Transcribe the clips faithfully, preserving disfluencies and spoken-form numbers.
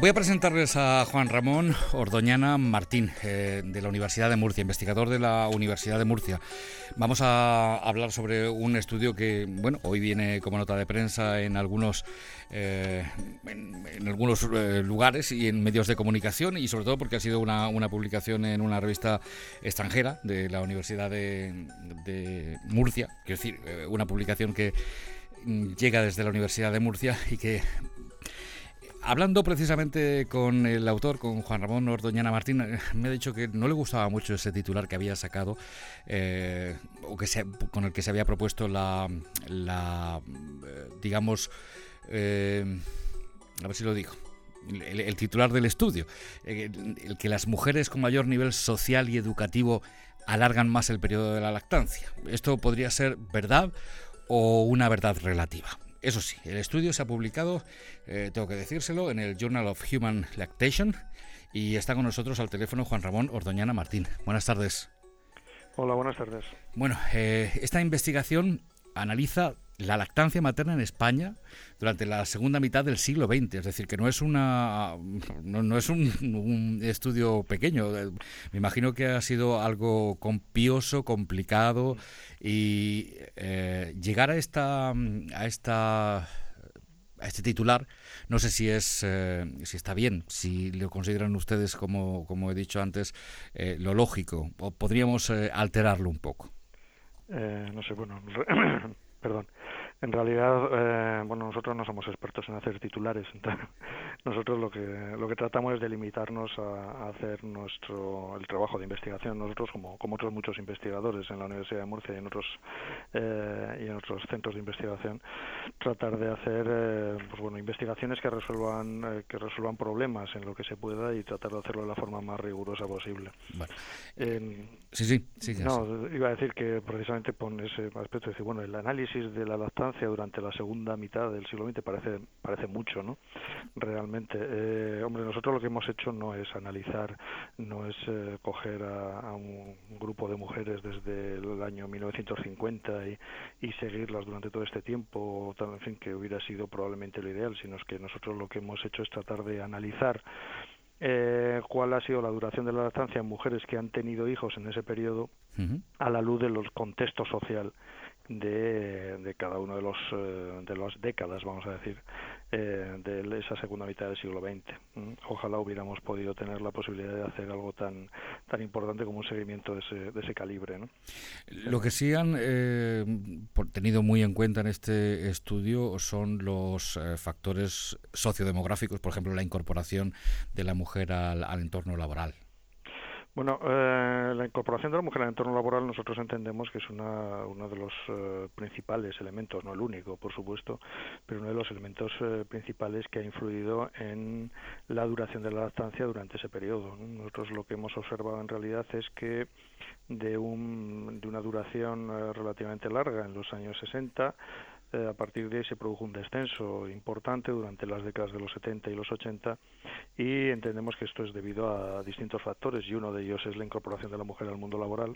Voy a presentarles a Juan Ramón Ordoñana Martín, eh, de la Universidad de Murcia, investigador de la Universidad de Murcia. Vamos a hablar sobre un estudio que, bueno, hoy viene como nota de prensa en algunos, eh, en, en algunos eh, lugares y en medios de comunicación, y sobre todo porque ha sido una, una publicación en una revista extranjera de la Universidad de, de Murcia, quiero decir, eh, una publicación que llega desde la Universidad de Murcia y que, hablando precisamente con el autor, con Juan Ramón Ordoñana Martín, me ha dicho que no le gustaba mucho ese titular que había sacado, eh, o que se, con el que se había propuesto la, la eh, digamos, eh, a ver si lo digo, el, el titular del estudio, eh, el que las mujeres con mayor nivel social y educativo alargan más el periodo de la lactancia. Esto podría ser verdad o una verdad relativa. Eso sí, el estudio se ha publicado, eh, tengo que decírselo, en el Journal of Human Lactation, y está con nosotros al teléfono Juan Ramón Ordoñana Martín. Buenas tardes. Hola, buenas tardes. Bueno, eh, esta investigación analiza la lactancia materna en España durante la segunda mitad del siglo veinte, es decir, que no es una no, no es un, un estudio pequeño. Me imagino que ha sido algo compioso, complicado, y eh, llegar a esta a esta a este titular, no sé si es eh, si está bien, si lo consideran ustedes, como como he dicho antes, eh, lo lógico, o podríamos eh, alterarlo un poco. Eh, no sé, bueno, perdón. En realidad, eh, bueno, nosotros no somos expertos en hacer titulares. Entonces, nosotros lo que lo que tratamos es de limitarnos a, a hacer nuestro el trabajo de investigación. Nosotros, como como otros muchos investigadores en la Universidad de Murcia y en otros eh, y en otros centros de investigación, tratar de hacer eh, pues bueno investigaciones que resuelvan eh, que resuelvan problemas en lo que se pueda, y tratar de hacerlo de la forma más rigurosa posible. Bueno. Eh, sí, sí, sí. No, iba a decir que precisamente por ese aspecto, decir, bueno, el análisis de la lactancia durante la segunda mitad del siglo veinte parece parece mucho, ¿no? Realmente, eh, hombre, nosotros lo que hemos hecho no es analizar, no es eh, coger a, a un grupo de mujeres desde el año mil novecientos cincuenta y, y seguirlas durante todo este tiempo, en fin, que hubiera sido probablemente lo ideal, sino es que nosotros lo que hemos hecho es tratar de analizar Eh, cuál ha sido la duración de la lactancia en mujeres que han tenido hijos en ese periodo, uh-huh, a la luz de los contextos social de, de cada uno de los eh, de las décadas, vamos a decir, eh, de esa segunda mitad del siglo veinte. Ojalá hubiéramos podido tener la posibilidad de hacer algo tan tan importante como un seguimiento de ese, de ese calibre, ¿no? Lo que sí han eh, tenido muy en cuenta en este estudio son los eh, factores sociodemográficos, por ejemplo, la incorporación de la mujer al, al entorno laboral. Bueno, eh, la incorporación de la mujer al entorno laboral nosotros entendemos que es una, uno de los eh, principales elementos, no el único, por supuesto, pero uno de los elementos eh, principales que ha influido en la duración de la lactancia durante ese periodo, ¿no? Nosotros lo que hemos observado en realidad es que de, un, de una duración eh, relativamente larga en los años sesenta, Eh, a partir de ahí se produjo un descenso importante durante las décadas de los setenta y los ochenta, y entendemos que esto es debido a distintos factores, y uno de ellos es la incorporación de la mujer al mundo laboral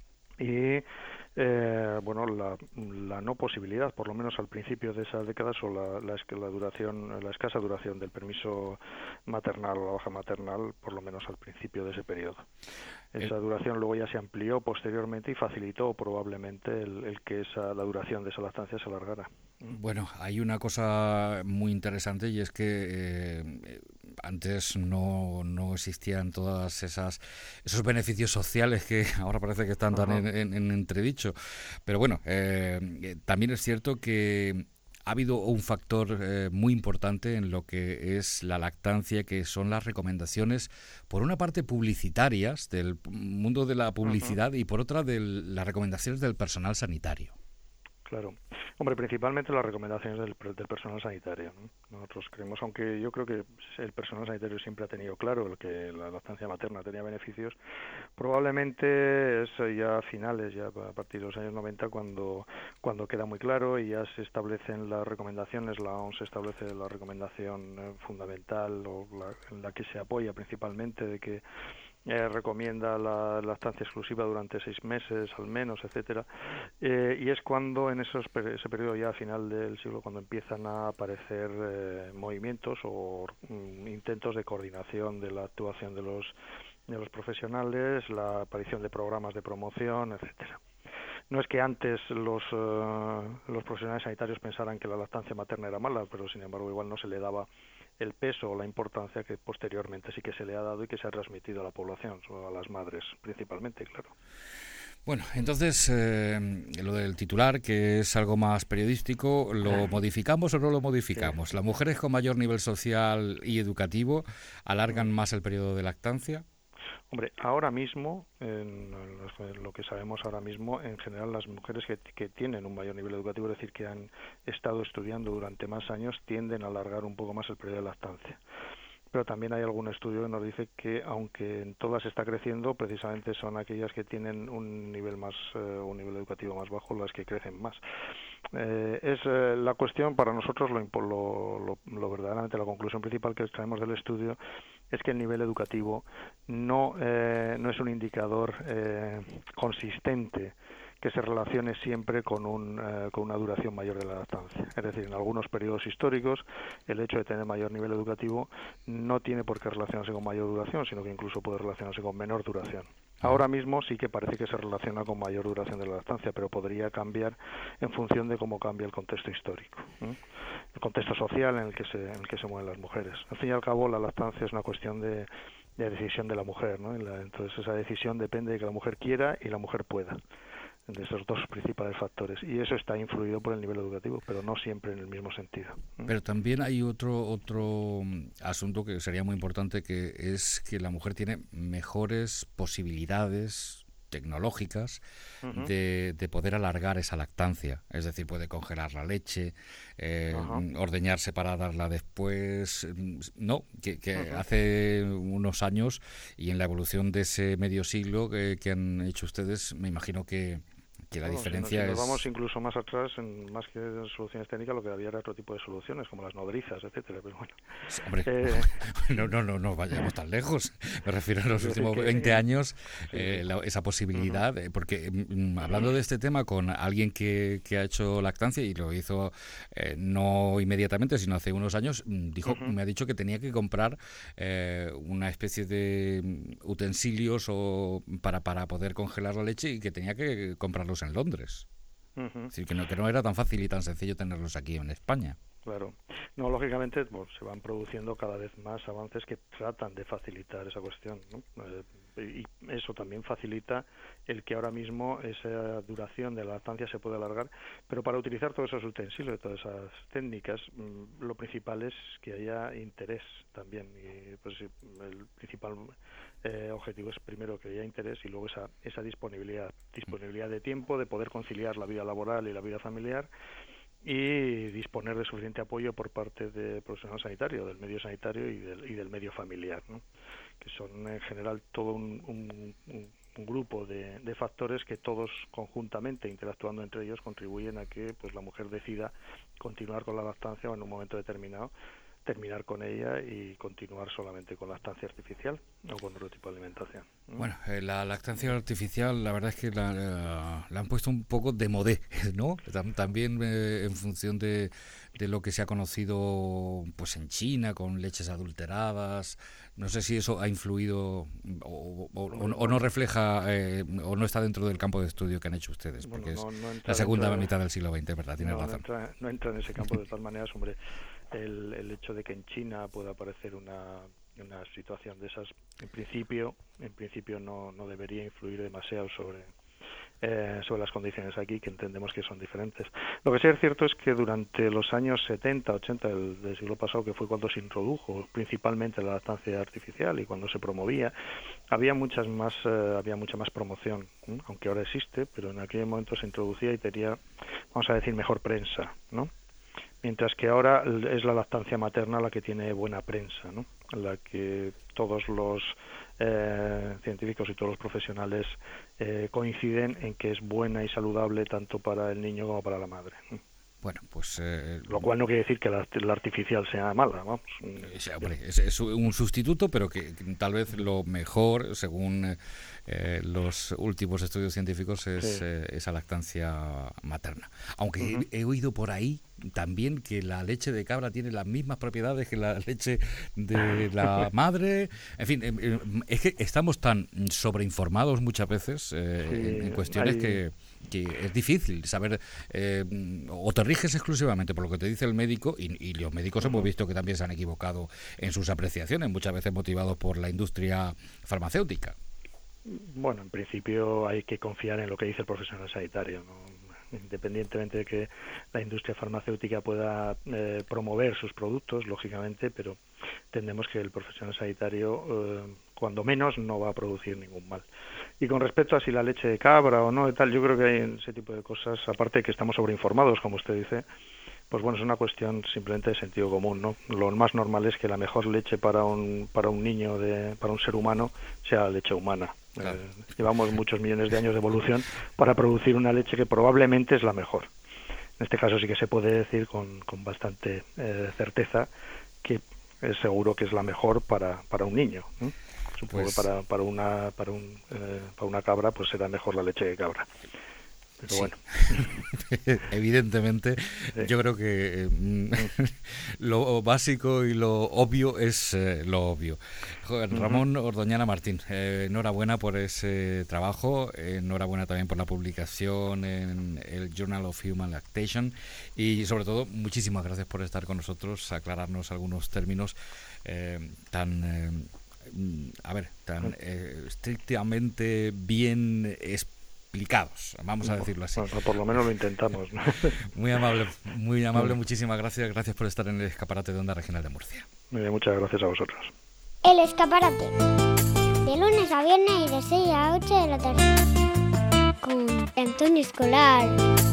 y eh, bueno la, la no posibilidad, por lo menos al principio de esas décadas, o la, la, la duración la escasa duración del permiso maternal o la baja maternal, por lo menos al principio de ese periodo. Esa duración luego ya se amplió posteriormente y facilitó probablemente el, el que esa la duración de esa lactancia se alargara. Bueno, hay una cosa muy interesante, y es que eh, antes no, no existían todas esas esos beneficios sociales que ahora parece que están tan en, en, en entredicho. Pero bueno, eh, también es cierto que ha habido un factor eh, muy importante en lo que es la lactancia, que son las recomendaciones, por una parte publicitarias, del mundo de la publicidad, uh-huh, y por otra de las recomendaciones del personal sanitario. Claro. Hombre, principalmente las recomendaciones del, del personal sanitario, ¿no? Nosotros creemos, aunque yo creo que el personal sanitario siempre ha tenido claro el que la lactancia materna tenía beneficios, probablemente es ya a finales, ya a partir de los años noventa, cuando cuando queda muy claro y ya se establecen las recomendaciones. La O M S establece la recomendación fundamental, o la, en la que se apoya principalmente, de que eh, recomienda la lactancia exclusiva durante seis meses al menos, etcétera, eh, y es cuando en esos ese periodo ya a final del siglo cuando empiezan a aparecer eh, movimientos o mm, intentos de coordinación de la actuación de los de los profesionales, la aparición de programas de promoción, etcétera. No es que antes los uh, los profesionales sanitarios pensaran que la lactancia materna era mala, pero sin embargo igual no se le daba el peso o la importancia que posteriormente sí que se le ha dado y que se ha transmitido a la población, a las madres principalmente, claro. Bueno, entonces eh, lo del titular, que es algo más periodístico, ¿lo modificamos o no lo modificamos? Sí. ¿Las mujeres con mayor nivel social y educativo alargan más el periodo de lactancia? Hombre, ahora mismo, en lo que sabemos ahora mismo, en general las mujeres que, que tienen un mayor nivel educativo, es decir, que han estado estudiando durante más años, tienden a alargar un poco más el periodo de lactancia. Pero también hay algún estudio que nos dice que, aunque en todas está creciendo, precisamente son aquellas que tienen un nivel más, eh, un nivel educativo más bajo las que crecen más. Eh, es eh, la cuestión para nosotros lo, lo, lo, lo verdaderamente la conclusión principal que extraemos del estudio es que el nivel educativo no eh, no es un indicador eh, consistente que se relacione siempre con, un, eh, con una duración mayor de la lactancia. Es decir, en algunos periodos históricos el hecho de tener mayor nivel educativo no tiene por qué relacionarse con mayor duración, sino que incluso puede relacionarse con menor duración. Ahora mismo sí que parece que se relaciona con mayor duración de la lactancia, pero podría cambiar en función de cómo cambia el contexto histórico, ¿eh? El contexto social en el que se en el que se mueven las mujeres. Al fin y al cabo, la lactancia es una cuestión de, de decisión de la mujer, ¿no? Entonces esa decisión depende de que la mujer quiera y la mujer pueda, de esos dos principales factores, y eso está influido por el nivel educativo, pero no siempre en el mismo sentido. Pero también hay otro otro asunto que sería muy importante, que es que la mujer tiene mejores posibilidades tecnológicas uh-huh. de, de poder alargar esa lactancia, es decir, puede congelar la leche, eh, uh-huh. ordeñarse para darla después, no, que, que uh-huh. hace unos años y en la evolución de ese medio siglo que, que han hecho ustedes, me imagino que que la bueno, diferencia si nos, si nos es... vamos incluso más atrás, en, más que en soluciones técnicas, lo que había era otro tipo de soluciones, como las nodrizas, etcétera. Pero bueno. Sí, hombre, eh... no, no, no, no vayamos tan lejos. Me refiero a los últimos que, veinte años, sí, eh, la, esa posibilidad, uh-huh. porque mm, hablando de este tema con alguien que, que ha hecho lactancia y lo hizo eh, no inmediatamente, sino hace unos años, dijo, uh-huh. me ha dicho que tenía que comprar eh, una especie de utensilios o para, para poder congelar la leche y que tenía que comprarlos en Londres. Uh-huh. Es decir, que no, que no era tan fácil y tan sencillo tenerlos aquí en España. Claro. No, lógicamente pues, se van produciendo cada vez más avances que tratan de facilitar esa cuestión, ¿no? Eh, y eso también facilita el que ahora mismo esa duración de la lactancia se puede alargar, pero para utilizar todos esos utensilios, todas esas técnicas, mmm, lo principal es que haya interés también. Y pues el principal eh, objetivo es primero que haya interés y luego esa, esa disponibilidad, disponibilidad de tiempo, de poder conciliar la vida laboral y la vida familiar, y disponer de suficiente apoyo por parte del profesional sanitario, del medio sanitario y del, y del medio familiar, ¿no? Que son en general todo un, un, un grupo de, de factores que todos conjuntamente, interactuando entre ellos, contribuyen a que pues la mujer decida continuar con la lactancia o en un momento determinado terminar con ella y continuar solamente con lactancia artificial o con otro tipo de alimentación. Bueno, eh, la lactancia artificial, la verdad es que la, la, la han puesto un poco de modé, ¿no? También eh, en función de, de lo que se ha conocido pues en China, con leches adulteradas. No sé si eso ha influido o, o, o, o no refleja eh, o no está dentro del campo de estudio que han hecho ustedes, porque bueno, no, no es la segunda de, mitad del siglo veinte, ¿verdad? Tienes no, razón. No entra, no entra en ese campo de tal manera, hombre. El, el hecho de que en China pueda aparecer una, una situación de esas, en principio, en principio no, no debería influir demasiado sobre eh, sobre las condiciones aquí, que entendemos que son diferentes. Lo que sí es cierto es que durante los años setenta, ochenta del, del siglo pasado, que fue cuando se introdujo principalmente la lactancia artificial y cuando se promovía, había muchas más eh, había mucha más promoción, ¿eh? Aunque ahora existe, pero en aquel momento se introducía y tenía, vamos a decir, mejor prensa, ¿no? Mientras que ahora es la lactancia materna la que tiene buena prensa, ¿no? La que todos los eh, científicos y todos los profesionales eh, coinciden en que es buena y saludable tanto para el niño como para la madre, ¿no? Bueno, pues... Eh, Lo cual no quiere decir que la, la artificial sea mala, vamos. Es, hombre, es, es un sustituto, pero que, que tal vez lo mejor, según eh, los últimos estudios científicos, es sí. eh, esa lactancia materna. Aunque uh-huh. he, he oído por ahí también que la leche de cabra tiene las mismas propiedades que la leche de la madre. En fin, eh, es que estamos tan sobreinformados muchas veces eh, sí, en, en cuestiones hay... que... que es difícil saber, eh, o te riges exclusivamente por lo que te dice el médico, y, y los médicos uh-huh. hemos visto que también se han equivocado en sus apreciaciones, muchas veces motivados por la industria farmacéutica. Bueno, en principio hay que confiar en lo que dice el profesional sanitario, ¿no? Independientemente de que la industria farmacéutica pueda eh, promover sus productos, lógicamente, pero entendemos que el profesional sanitario, eh, cuando menos, no va a producir ningún mal. Y con respecto a si la leche de cabra o no y tal, yo creo que hay ese tipo de cosas, aparte de que estamos sobreinformados, como usted dice, pues bueno, es una cuestión simplemente de sentido común, ¿no? Lo más normal es que la mejor leche para un para un niño, de para un ser humano, sea la leche humana. Claro. Eh, llevamos muchos millones de años de evolución para producir una leche que probablemente es la mejor. En este caso sí que se puede decir con, con bastante eh, certeza que es seguro que es la mejor para, para un niño, ¿no? Supongo pues... que para, para, una, para, un, eh, para una cabra pues será mejor la leche de cabra. Pero sí. Bueno. Evidentemente, sí. Yo creo que eh, lo básico y lo obvio es eh, lo obvio. Ramón uh-huh. Ordoñana Martín, eh, enhorabuena por ese trabajo, eh, enhorabuena también por la publicación en el Journal of Human Lactation y sobre todo muchísimas gracias por estar con nosotros, aclararnos algunos términos eh, tan... Eh, a ver, tan eh, estrictamente bien explicados, vamos a decirlo así. Bueno, por lo menos lo intentamos, ¿no? Muy amable, muy amable, muchísimas gracias, gracias por estar en el escaparate de Onda Regional de Murcia. Muy bien, muchas gracias a vosotros. El escaparate, de lunes a viernes y de seis a ocho de la tarde, con Antonio Escolar.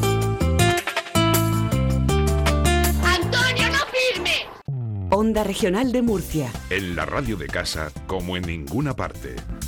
¡Antonio, no firme! Onda Regional de Murcia. En la radio de casa, como en ninguna parte.